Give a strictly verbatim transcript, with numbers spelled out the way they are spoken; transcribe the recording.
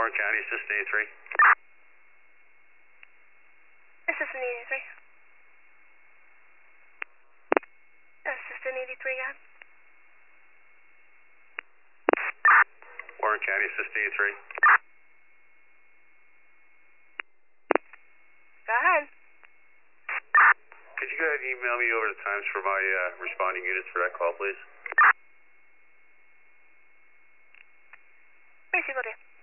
Warren County, Assistant eighty-three. Assistant eighty-three. Assistant eighty-three, go ahead. Warren County, Assistant eighty-three. Go ahead. Could you go ahead and email me over the times for my uh, responding units for that call, please? Please, will do.